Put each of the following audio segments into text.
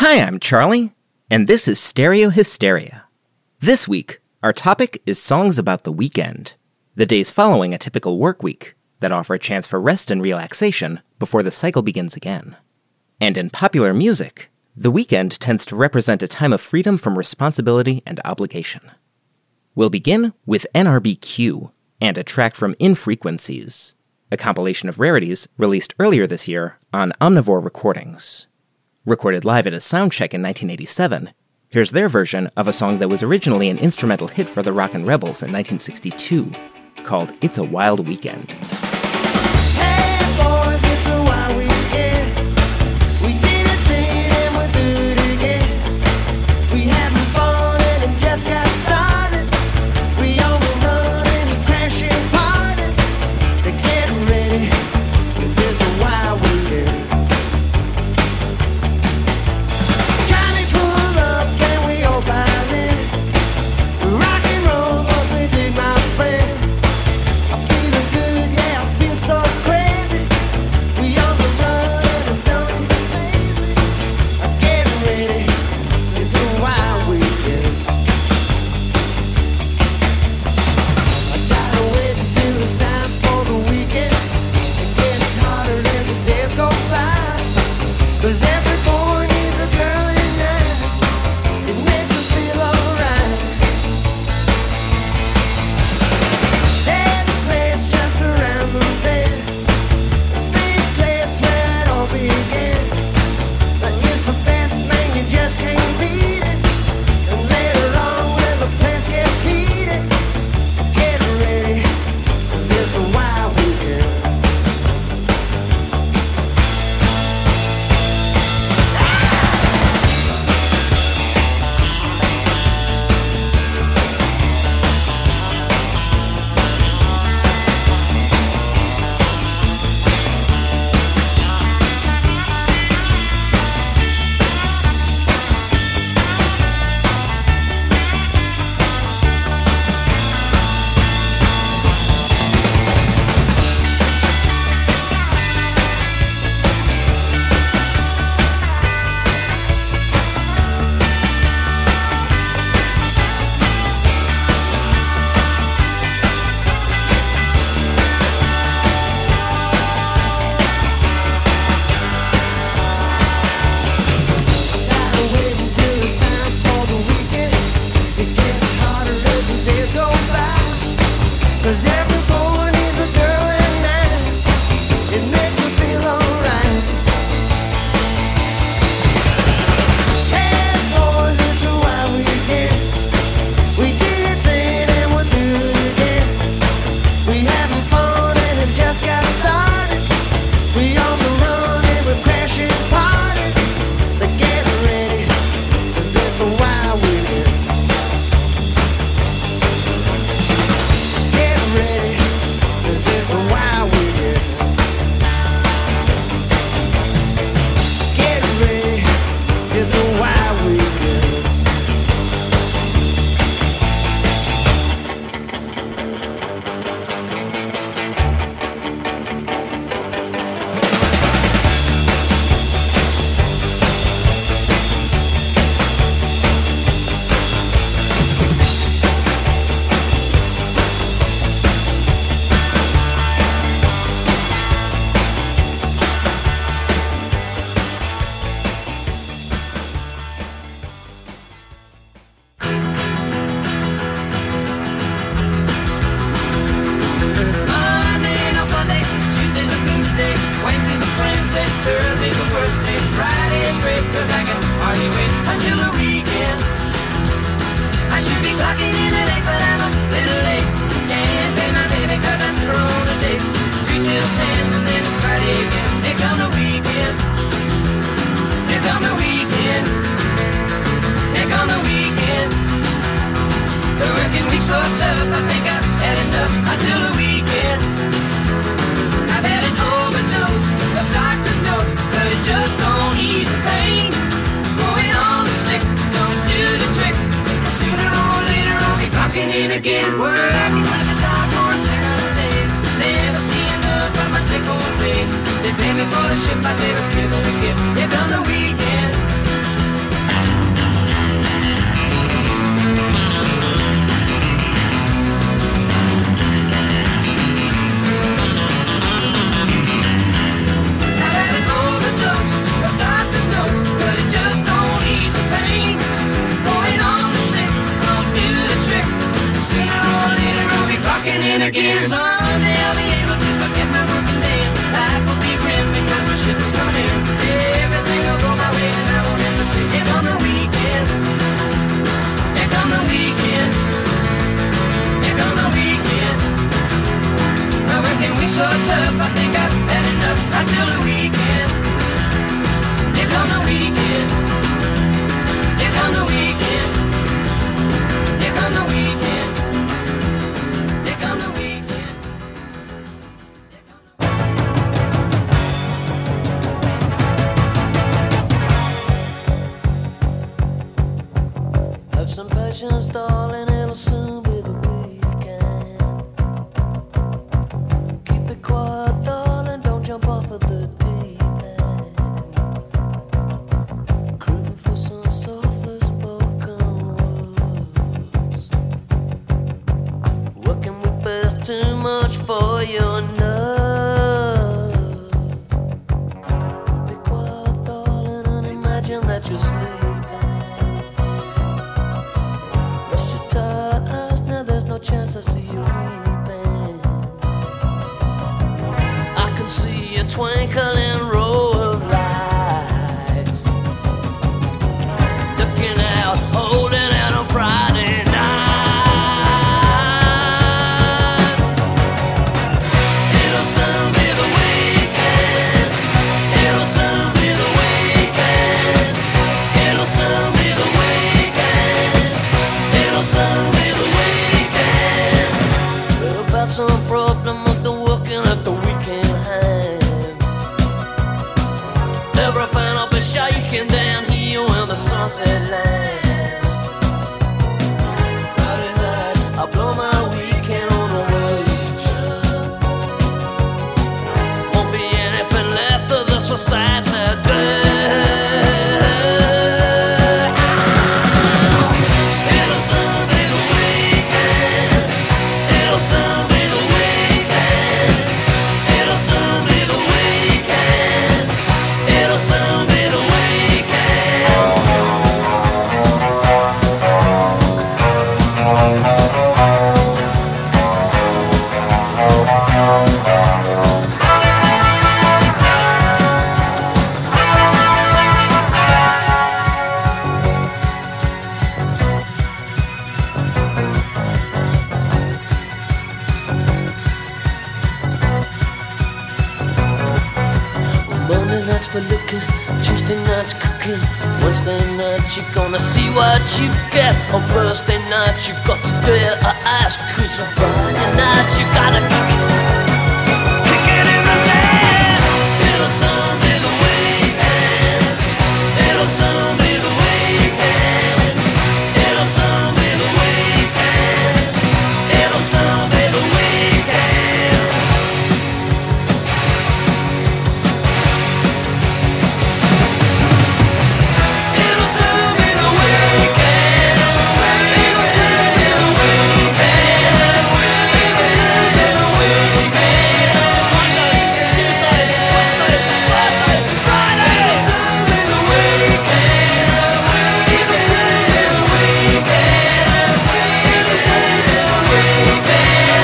Hi, I'm Charlie, and this is Stereo Hysteria. This week, our topic is songs about the weekend, the days following a typical work week that offer a chance for rest and relaxation before the cycle begins again. And in popular music, the weekend tends to represent a time of freedom from responsibility and obligation. We'll begin with NRBQ and a track from Infrequencies, a compilation of rarities released earlier this year on Omnivore Recordings. Recorded live at a soundcheck in 1987, here's their version of a song that was originally an instrumental hit for the Rockin' Rebels in 1962, called It's a Wild Weekend. Hey boys, it's a wild weekend. We did a thing and we'll do it again. We having fun and it just got started. We on the run and we crashing party. They're getting ready, 'cause it's a wild weekend. Johnny pulled up and we all piled in. Rock and roll, but we dig my friend. I'm feeling good, yeah. Congratulations, darling, it'll soon be the weekend. Keep it quiet, darling, don't jump off of the deep end. Grooving for some softly spoken words. Working with best too much for your nerves. Be quiet, darling, and imagine that you're sleeping. Chance I see you weeping. I can see a twinkling row of lights, looking out, holding out on Friday night. It'll soon be the weekend. It'll soon be the weekend. It'll soon be the weekend. It'll soon be the weekend. About some problem with the working at the weekend hand. Everything will be shaking down here when the sunset lands. Friday night, I blow my weekend on the wage. Won't be anything left of this for Saturday. It'll soon be the weekend. It'll soon be the weekend. It'll soon be the weekend. It'll soon be the weekend. Monday nights for looking, Tuesday nights cooking, Wednesday night you're gonna see what you get. On Thursday night you got to dare or ask, 'cause on Friday night you gotta kick it in the land. It'll soon be the weekend. It'll soon be the weekend. It'll soon be the weekend. It'll soon be the weekend. It'll soon be the weekend. It'll soon be the weekend. It'll soon be the weekend. Monday, Tuesday, Wednesday, Thursday, Friday. It'll soon be the weekend. It'll soon be the weekend. It'll soon be the weekend.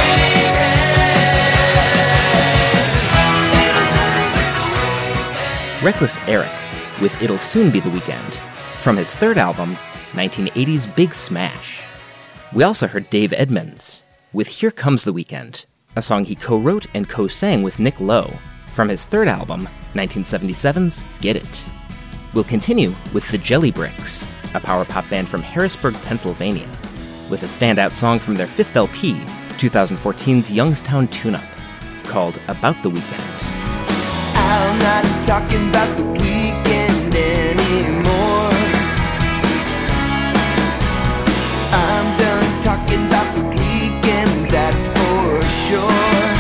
It'll soon be the weekend. Reckless Eric with It'll Soon Be the Weekend from his third album, 1980's Big Smash. We also heard Dave Edmunds with Here Comes the Weekend, a song he co-wrote and co-sang with Nick Lowe from his third album, 1977's Get It. We'll continue with the Jelly Bricks, a power pop band from Harrisburg, Pennsylvania, with a standout song from their fifth LP, 2014's Youngstown Tune-Up, called About the Weekend. I'm not talking about the weekend anymore. I'm done talking about the weekend, that's for sure.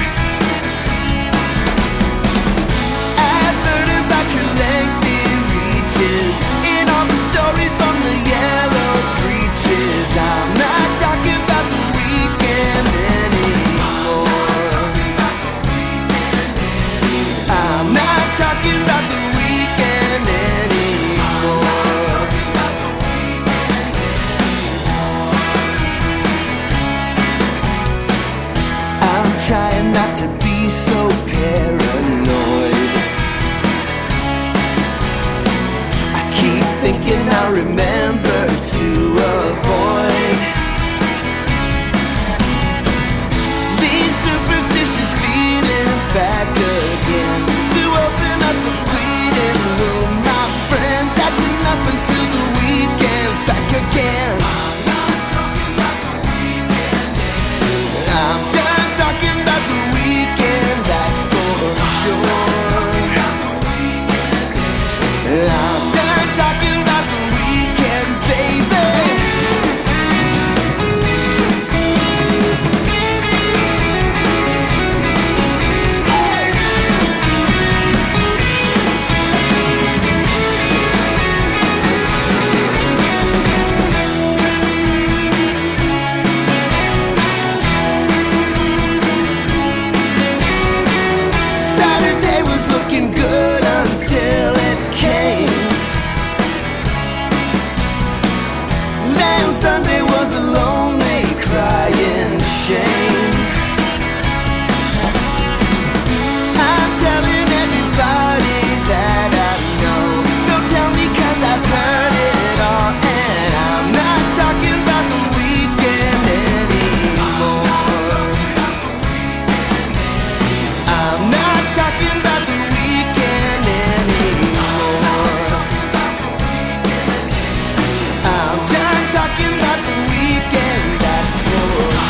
I've heard about your lengthy reaches in all the stories from the yellow preaches. I'm not talking about the weekend anymore. I'm not talking about the weekend anymore. I'm trying not to be so paranoid. I keep thinking I'll remember to avoid these superstitious feelings back again. To open up the bleeding wound, my friend. That's enough until the weekend's back again. I'm done talking about the weekend, that's for sure. I'm done talking about the weekend.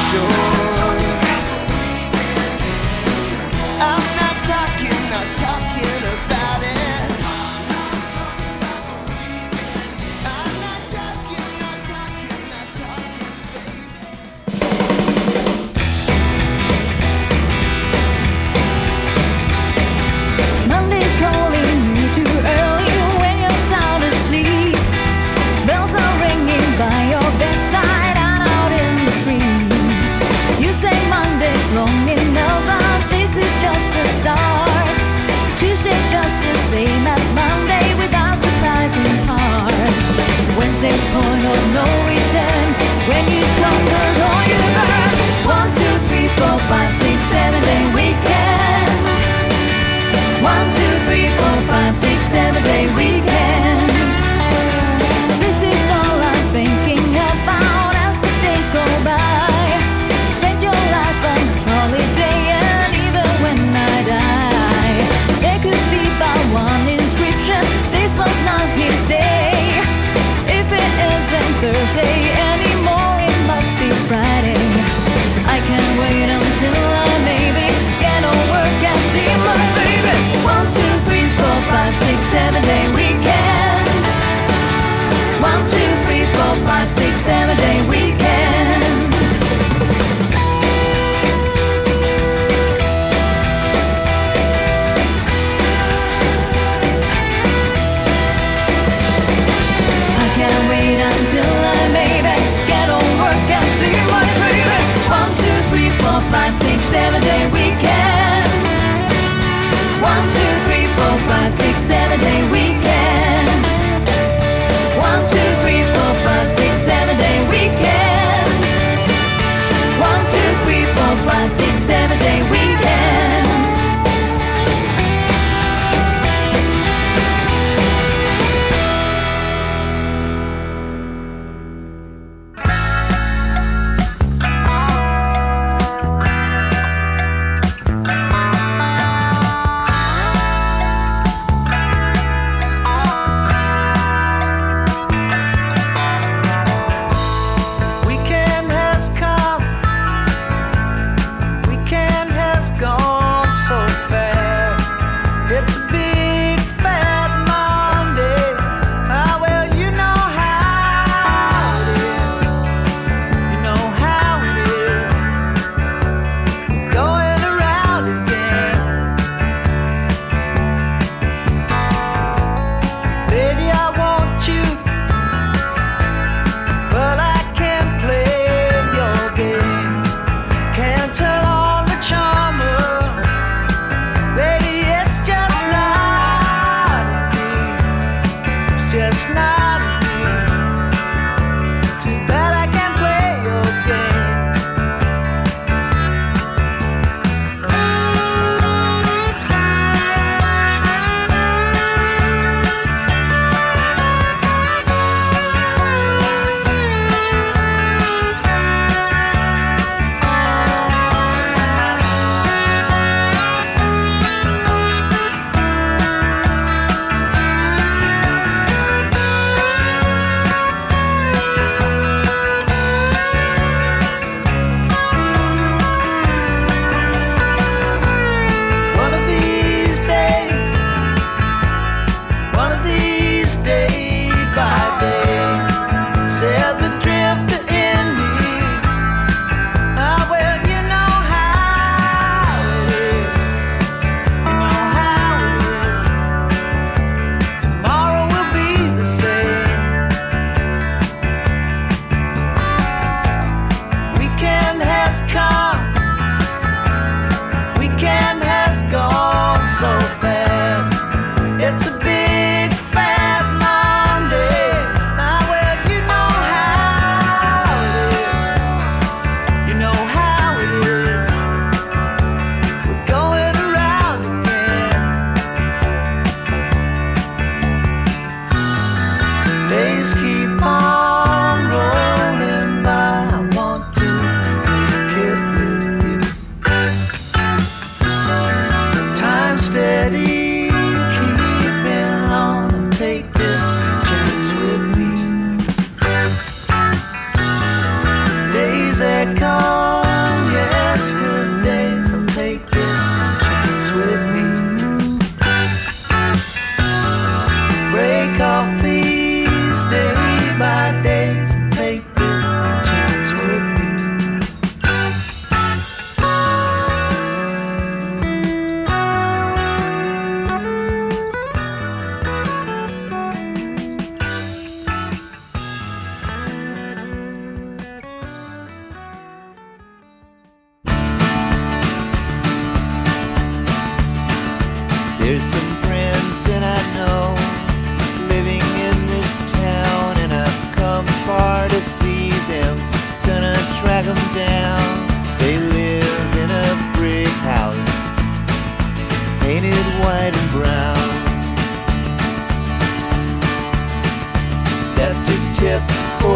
Wednesday's point of no return. When you squander all you earn. 1, 2, 3, 4, 5, 6, 7 day weekend. 1, 2, 3, 4, 5, 6, 7 day weekend. This is all I'm thinking about as the days go by. Spend your life on holiday and even when I die. There could be but one inscription. This was not his day. If it isn't Thursday anymore, it must be Friday. I can't wait until I maybe get on work and see my baby. 1, 2, 3, 4, 5, 6, 7 day weekend. 1, 2, 3, 4, 5, 6, 7 day weekend. Can't wait until I maybe get on work and see my baby. 1, 2, 3, 4, 5, 6, 7 day weekend. 1, 2, 3, 4, 5, 6, 7 day weekend. 1, 2, 3, 4, 5, 6, 7 day weekend. 1, 2, 3, 4, 5, 6, 7 day weekend.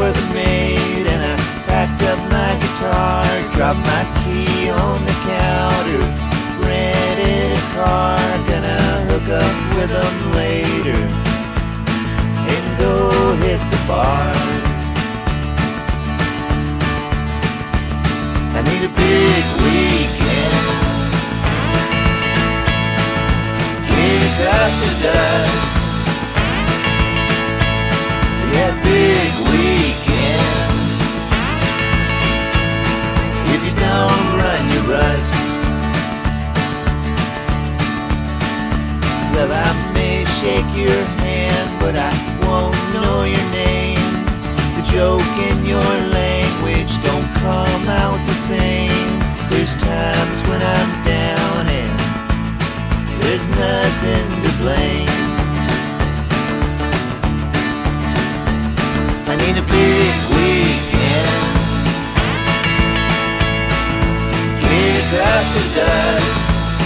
for the maid, and I packed up my guitar, dropped my key on the counter, rented a car, gonna hook up with them later, and go hit the bars. I need a big weekend, kick up the dust. Yeah, big weekend. If you don't run, you rust. Well, I may shake your hand, but I won't know your name. The joke in your language don't come out the same. There's times when I'm down and there's nothing to blame. I need a big weekend, kick up the dust.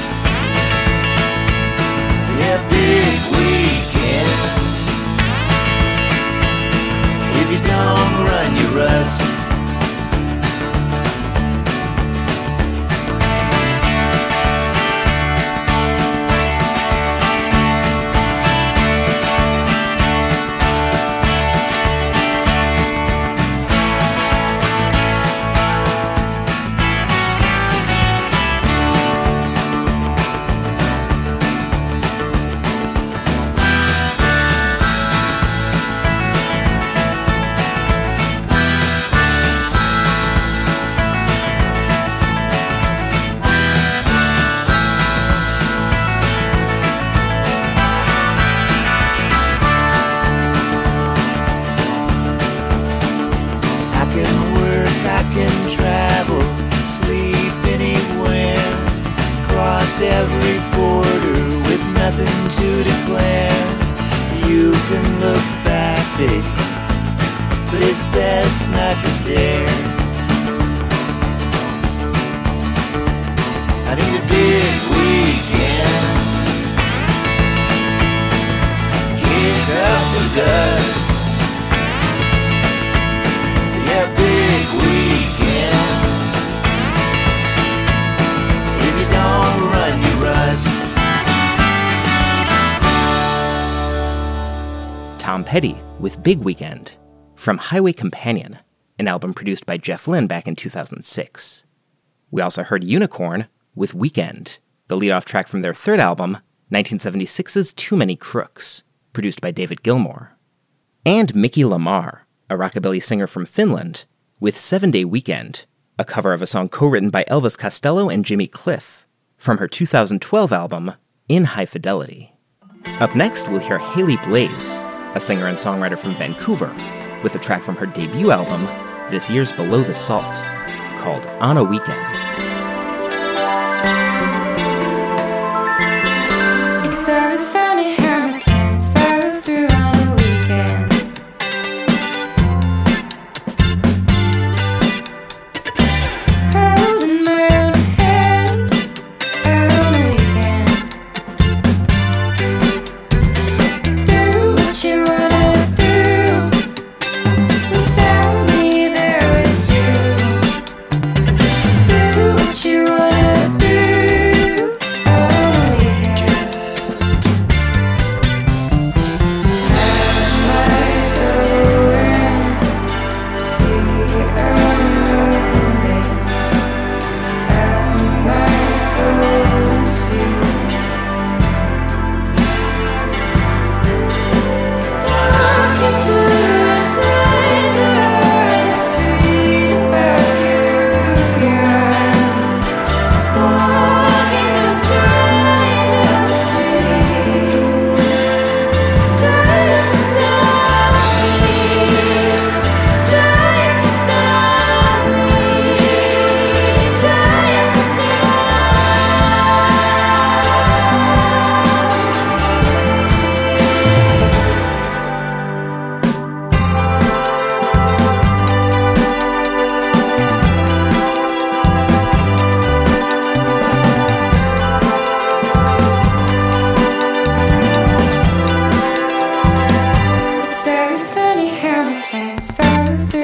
Yeah, big weekend. If you don't run, you rust. Every border with nothing to declare. You can look back, baby, but it's best not to stare. I need a big weekend, kick up the dust. Yeah, big weekend. If you don't run, you rust. Tom Petty with Big Weekend from Highway Companion, an album produced by Jeff Lynne back in 2006. We also heard Unicorn with Weekend, the lead-off track from their third album, 1976's Too Many Crooks, produced by David Gilmour. And Mickey Lamar, a rockabilly singer from Finland, with 7 Day Weekend, a cover of a song co-written by Elvis Costello and Jimmy Cliff, from her 2012 album, In High Fidelity. Up next, we'll hear Haley Blaze, a singer and songwriter from Vancouver, with a track from her debut album, this year's Below the Salt, called On a Weekend. It's always funny how my plans follow through on a weekend. Holding my own hand on a weekend. Do what you wanna do. Without me there is you. Do what you wanna do on a weekend. I might go and see a movie. I might go and see. Talking to a stranger in the street about you, yeah. Talking to a stranger on the street. Try and stop me. Try and stop me. Try and stop me. It's always funny how my plans follow through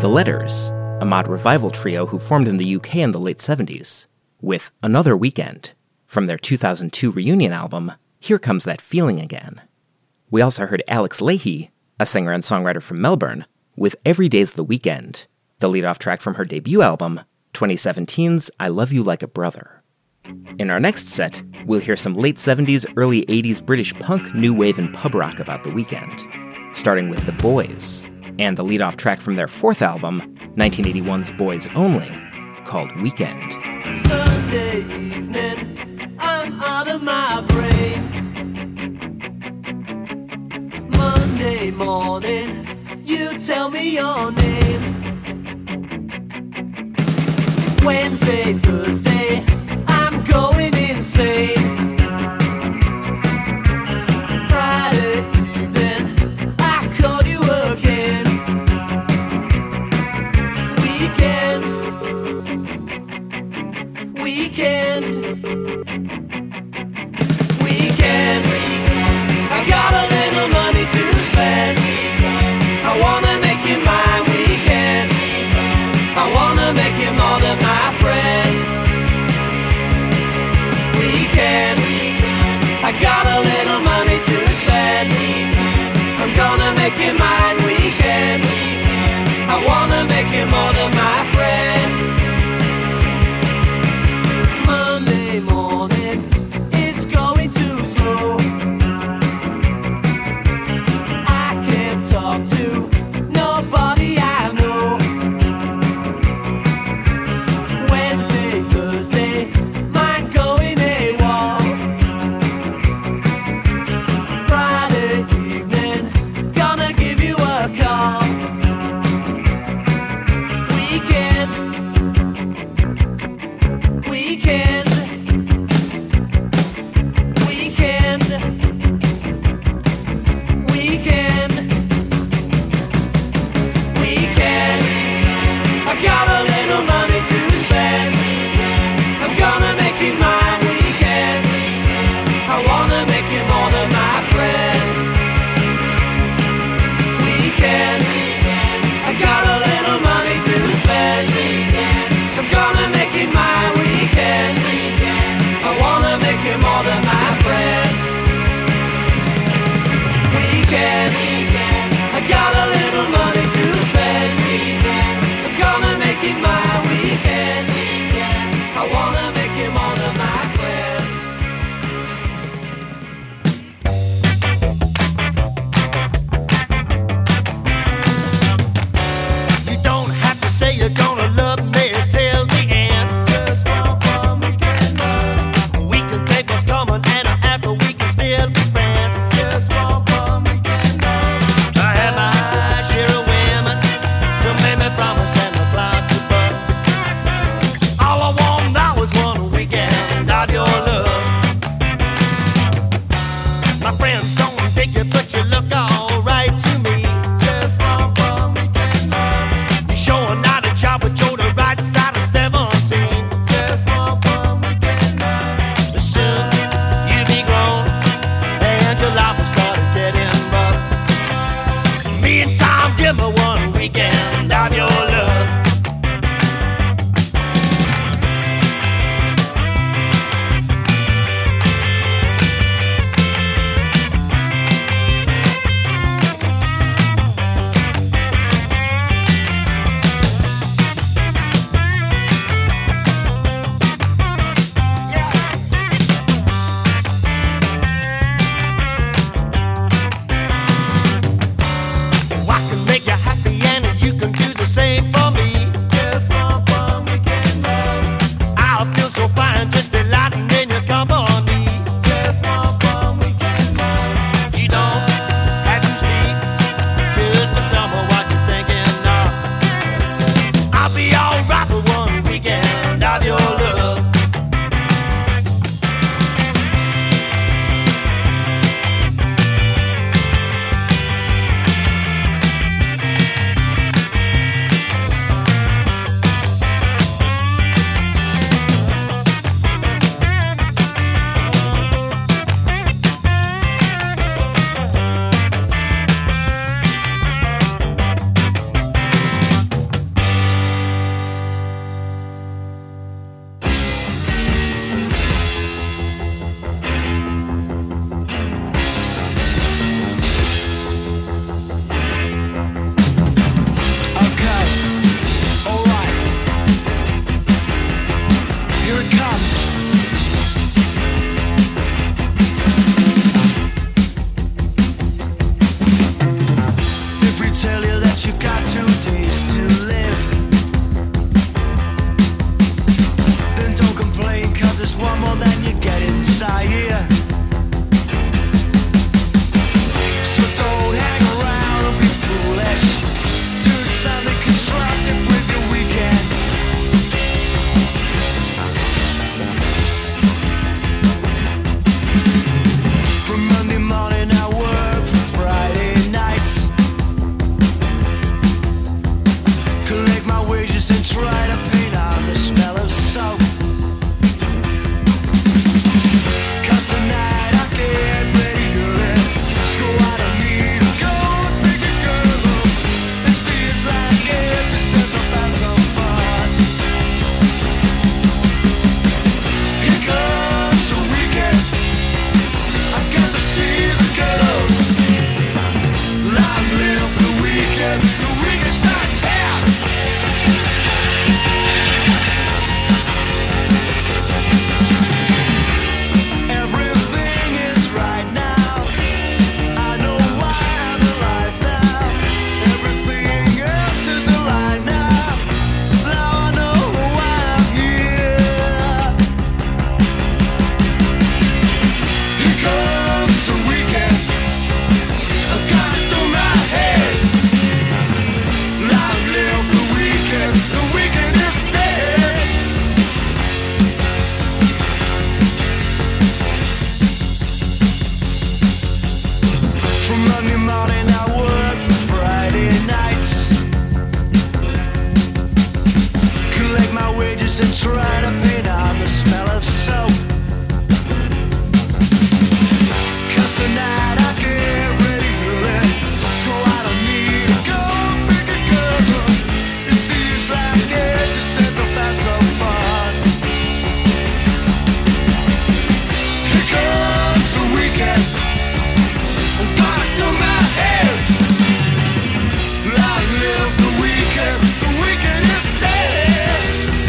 Letters, a mod revival trio who formed in the UK in the late 70s, with Another Weekend from their 2002 reunion album, Here Comes That Feeling Again. We also heard Alex Leahy, a singer and songwriter from Melbourne, with Every Day's the Weekend, the lead-off track from her debut album, 2017's I Love You Like a Brother. In our next set, we'll hear some late 70s, early 80s British punk, new wave, and pub rock about the weekend, starting with The Boys, and the lead-off track from their fourth album, 1981's Boys Only, called Weekend. Sunday evening, I'm out of my brain. Monday morning, you tell me your name. Wednesday, Thursday, I'm going insane. Friday evening, I call you again. Weekend, I got a little money to spend. I wanna make it my weekend. I wanna make it more than my friend. From Monday morning I work for Friday nights. Collect my wages and try to paint on the smell of soap. 'Cause tonight I get ready early. Let's go out and meet a girl and pick a girl up. And see it's like it just says about some fun. Here comes the weekend. I got to see the girls. Long live the weekend. The weekend starts here. Everything is right now. I know why I'm alive now. Everything else is a lie now. Now I know why I'm here. Here comes the weekend. I got it through my head. Long live the weekend. The weekend is dead. From Monday morning I work for Friday nights. Collect my wages and try to paint on the smell of soap. 'Cause tonight I get ready early. Let's go out and meet a girl, pick a girl up. It seems like it just says about some fun. Here comes the weekend. Got it through my head. Long live the weekend. The weekend is dead.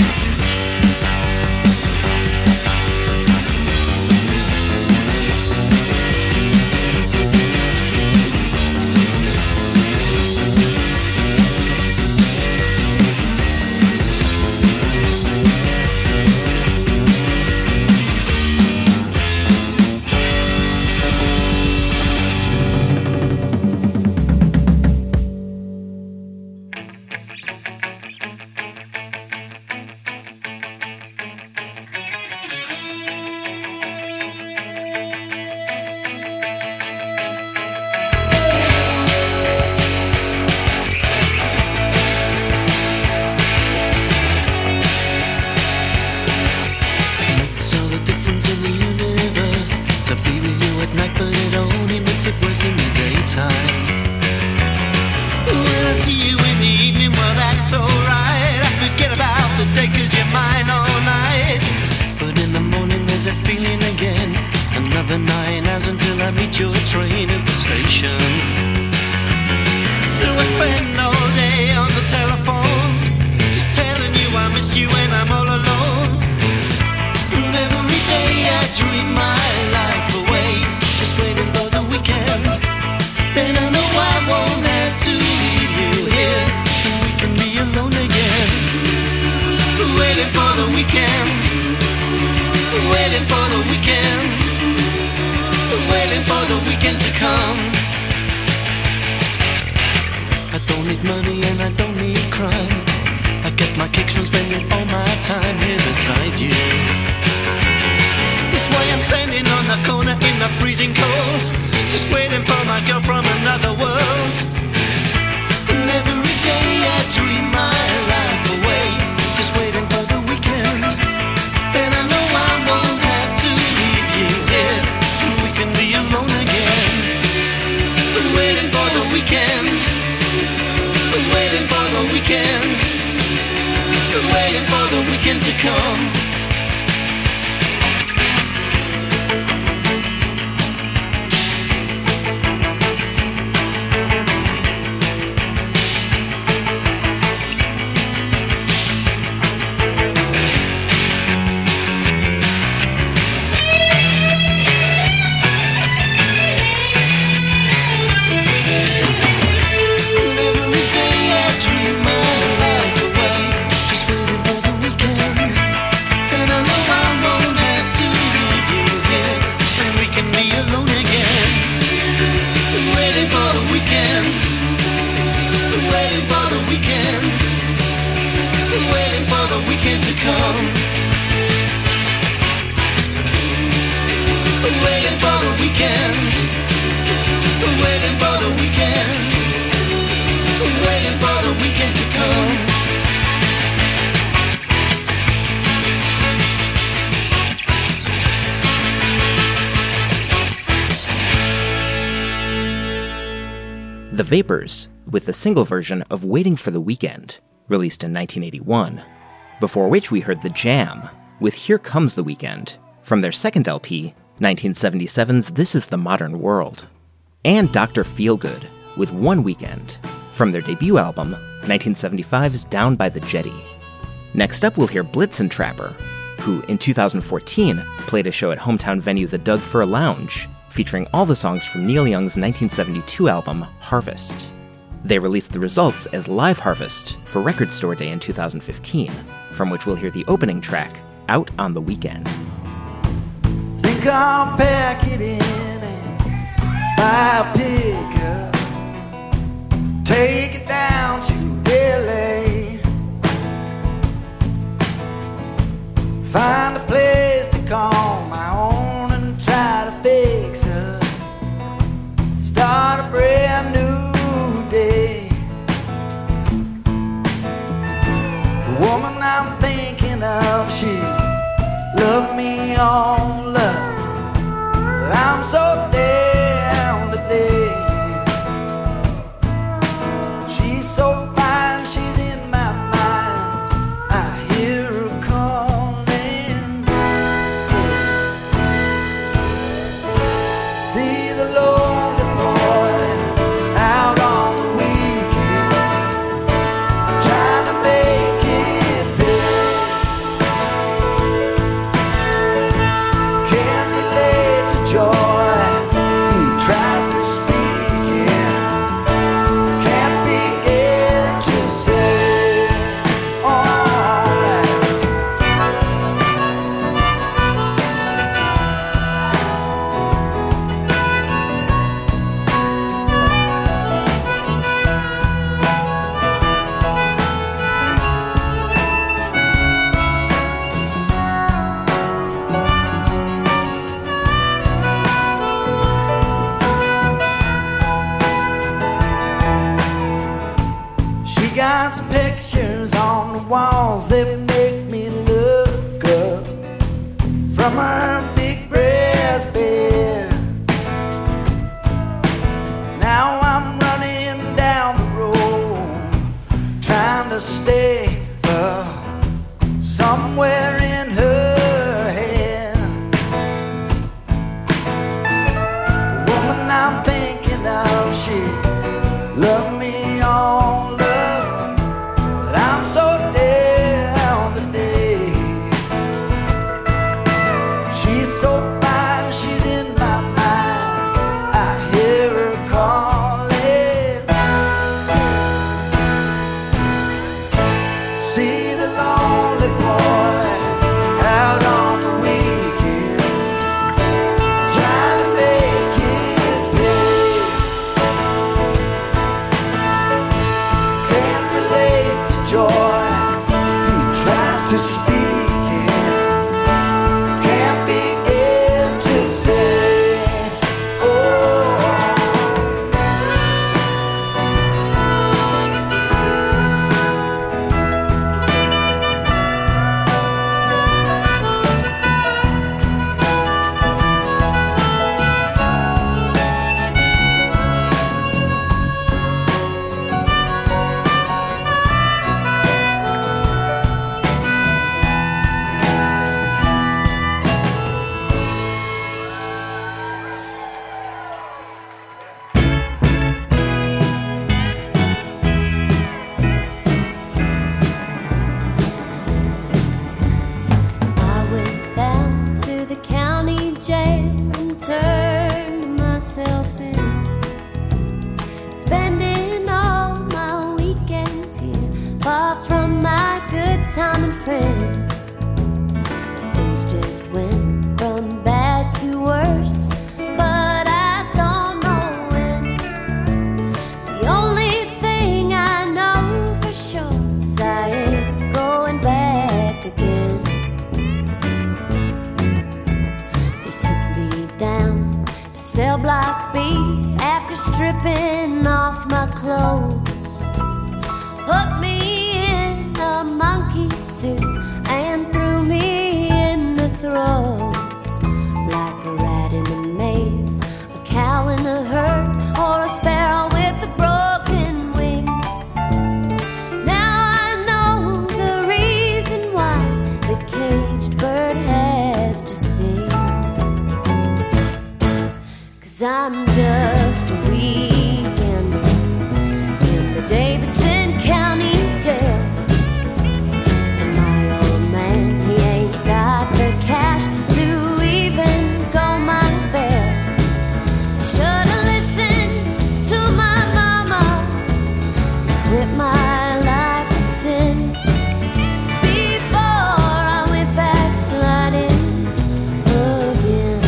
Makes all the difference in the universe to be with you at night, but it only makes it worse in the daytime. When I see you in the evening, well that's alright. I forget about the day 'cause you're mine all night. But in the morning there's that feeling again. Another 9 hours until I meet your train at the station. So I spend all day on the telephone, just telling you I miss you when I'm all alone. And every day I dream my life away, just waiting for the weekend. Then I know I won't have to leave you here, and we can be alone again. Waiting for the weekend. Waiting for the weekend. Waiting for the weekend to come. I don't need money and I don't need crime. I get my kicks from spending all my time here beside you. This way I'm standing on the corner in the freezing cold, just waiting for my girl from another world. And every day I dream my life away, just waiting for the weekend. Then I know I won't have to leave you here, and we can be alone again. Waiting for the weekend. Waiting for the weekend. Waiting for the weekend to come. Every day I dream my life away, just waiting for the weekend. And I know I won't have to leave you here, and we can be alone again. Waiting for the weekend. Waiting for the weekend. Waiting for the weekend to come. Waiting for the weekend. Waiting for the weekend. Waiting for the weekend to come. The Vapors, with the single version of Waiting for the Weekend, released in 1981, before which we heard The Jam, with Here Comes the Weekend, from their second LP, 1977's This Is the Modern World, and Dr. Feelgood, with One Weekend, from their debut album, 1975's Down by the Jetty. Next up we'll hear Blitzen Trapper, who in 2014 played a show at hometown venue The Doug Fir Lounge, featuring all the songs from Neil Young's 1972 album, Harvest. They released the results as Live Harvest for Record Store Day in 2015, from which we'll hear the opening track, Out on the Weekend. Think I'll pack it in and buy a pickup, take it down to LA, find a place to call my own and try to fix up, start a brand new day. The woman I'm thinking of, she loved me all up, but I'm so down today. She's so fine, she's in my mind. I hear her calling. See the lonely boy out on the weekend, trying to make it big. Can't relate to joy, he tries to speak in, can't begin to say, alright. She got some pictures on the walls that make me look up from her big breast bed. Now I'm running down the road, trying to stay up somewhere in her head. The woman I'm thinking of, she loved me all up, but I'm so down today. She's so fine, she's in my mind. I hear her calling. See the lonely boy out on the weekend, trying to make it big. Can't relate to joy, he tries to speak in, can't begin to say, oh. I went down to the county jail and turned myself in, spending all my weekends here, far from my good time and friends. Things just went from bad to worse, but I don't know when. The only thing I know for sure is I ain't going back again. They took me down block B after stripping off my clothes. Put me in a monkey suit and threw me in the throes. Like a rat in a maze, a cow in a herd, or a sparrow with a broken wing. Now I know the reason why the caged bird has to sing. 'Cause I'm just a weekender in the Davidson County Jail. And my old man, he ain't got the cash to even go my bail. I should've listened to my mama and quit my life of sin before I went backsliding again.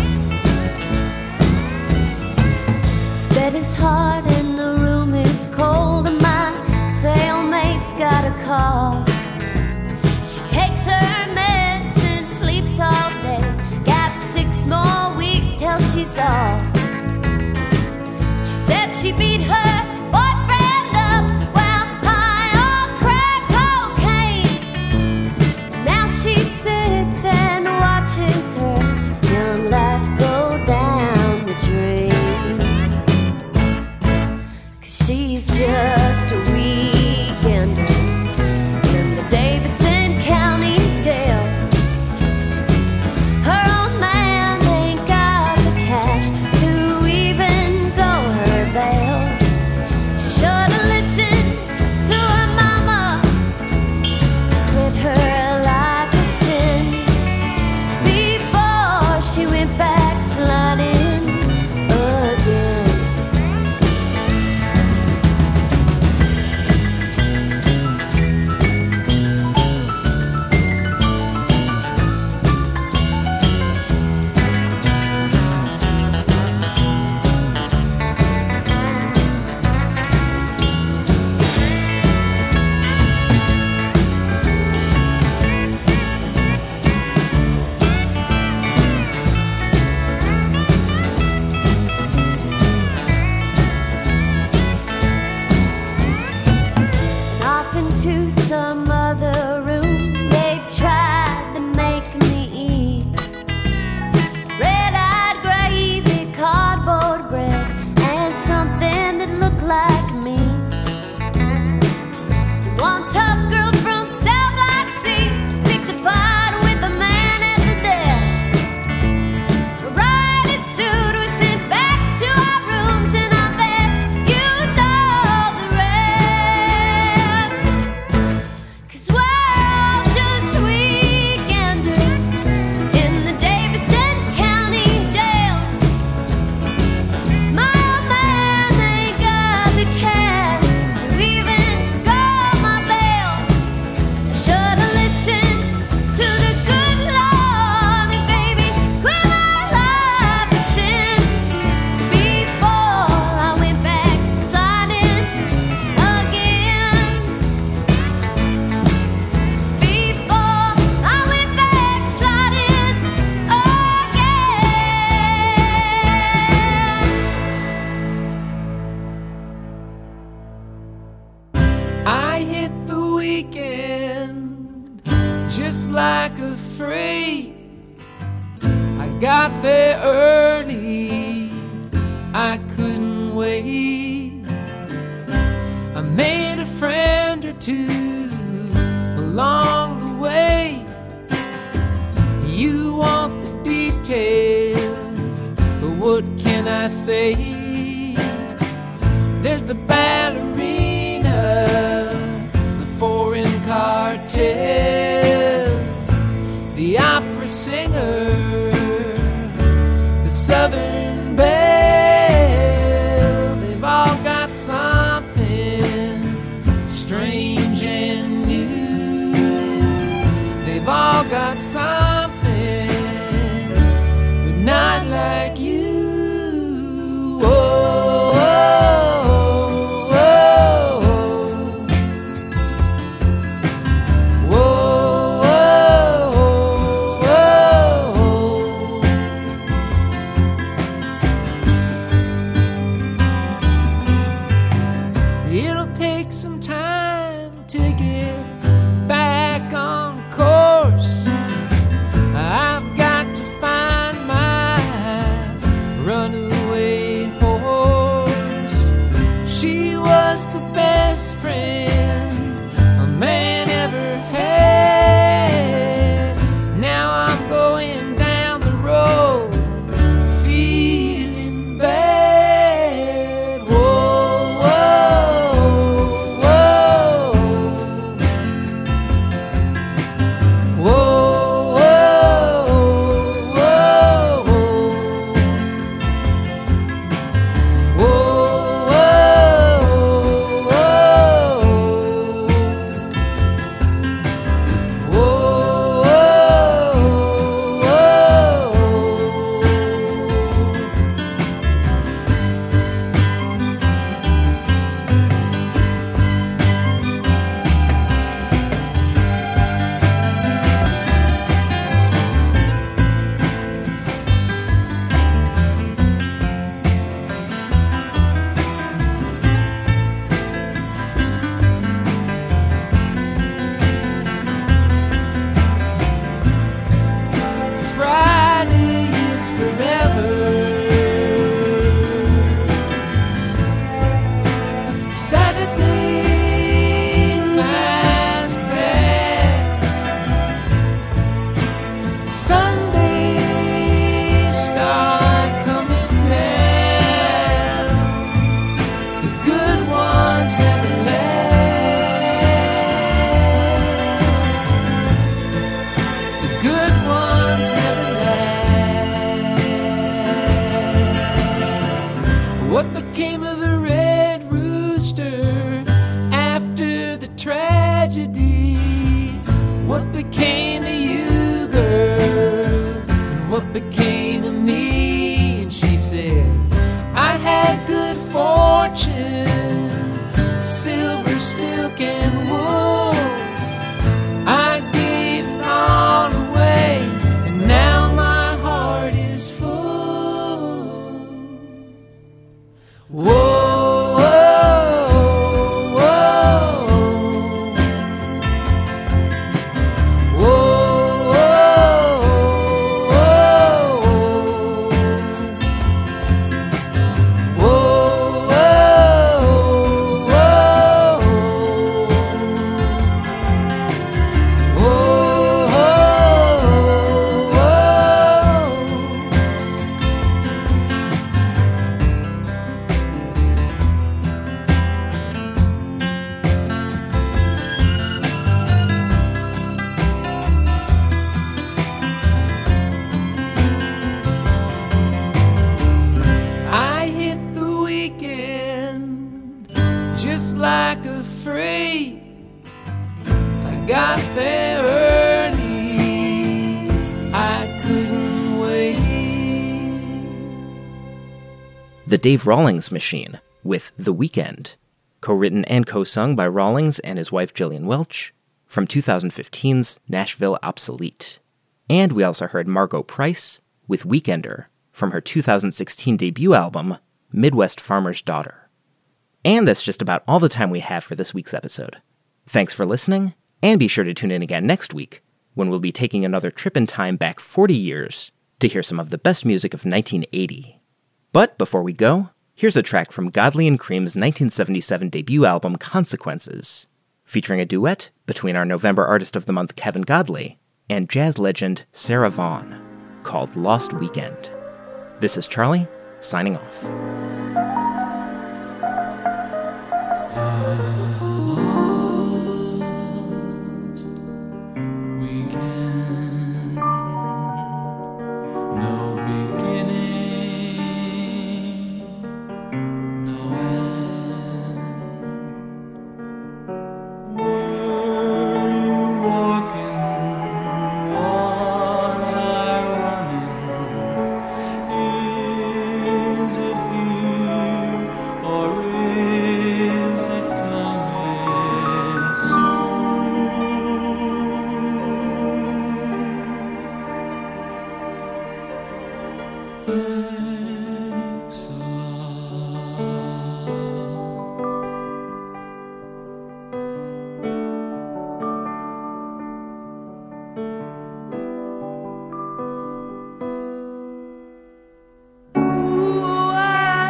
His bed is hard and the room is cold, and my cellmate's got a cough. She takes her meds and sleeps all day. Got 6 more weeks till she's off. She said she beat her boyfriend up while high on crack cocaine. Now she sits and watches her young life go down the drain. 'Cause she's just a weekender in the Davidson County Jail. Her old man ain't got the cash to even go her bail. She should've listened to her mama, quit her life of sin before she went backsliding again. Off into some other room, they tried to make me eat red-eyed gravy, cardboard bread, and something that looked like meat. One tough girl from South Laxey picked a fight with the man at the desk. A riot suit was sent back to our rooms, and I bet you know the rest. 'Cause we're all just weekenders in the Davidson County Jail. My old man ain't got the cash to even go my bail. I should've listened to the good Lord and baby quit my life of sin before I went back sliding again. Before I went back sliding again. I hit the weekend just like a freight. I got there early, I couldn't wait. I made a friend or two along the way. You want the details, but what can I say? There's the ballerina, the foreign cartel, the opera singer, the southern belle. They've all got something strange and new. They've all got something, but not like you. Whoa, whoa, whoa, whoa, whoa, whoa. What became of the red rooster after the tragedy? What became of you, girl? And what became of me? And she said, I had good fortune, silver, silk, and wool. I gave it all away, and now my heart is full. Whoa, whoa, whoa. Whoa, whoa, whoa. Whoa, I hit the weekend just like a freight. I got there early, I couldn't wait. The Dave Rawlings Machine with The Weekend, co-written and co-sung by Rawlings and his wife Jillian Welch, from 2015's Nashville Obsolete. And we also heard Margot Price with Weekender from her 2016 debut album, Midwest Farmer's Daughter. And that's just about all the time we have for this week's episode. Thanks for listening, and be sure to tune in again next week, when we'll be taking another trip in time back 40 years to hear some of the best music of 1980. But before we go, here's a track from Godley and Cream's 1977 debut album Consequences, featuring a duet between our November Artist of the Month Kevin Godley and jazz legend Sarah Vaughan, called Lost Weekend. This is Charlie, signing off. Weekend, no beginning, no end. Were you walking? Was I running? Is it here or is it coming soon? Thanks a lot. Ooh, I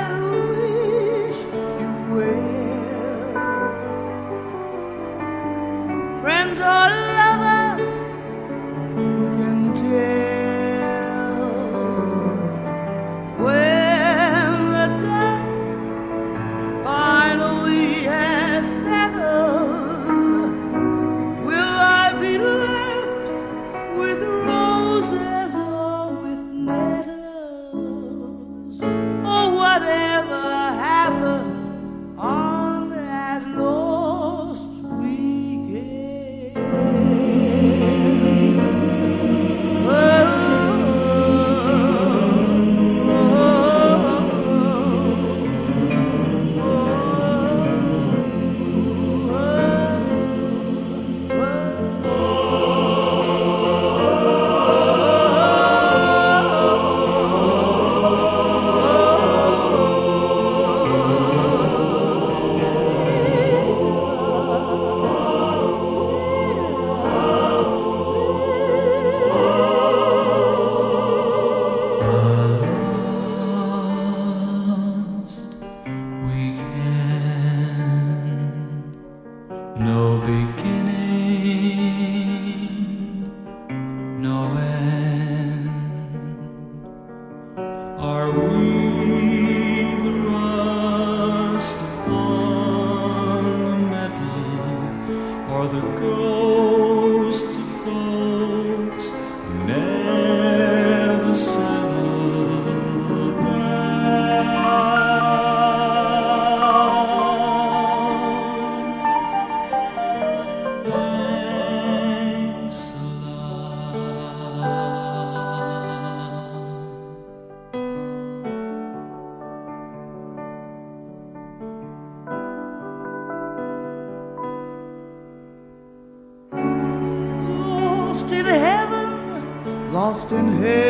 lost in hell.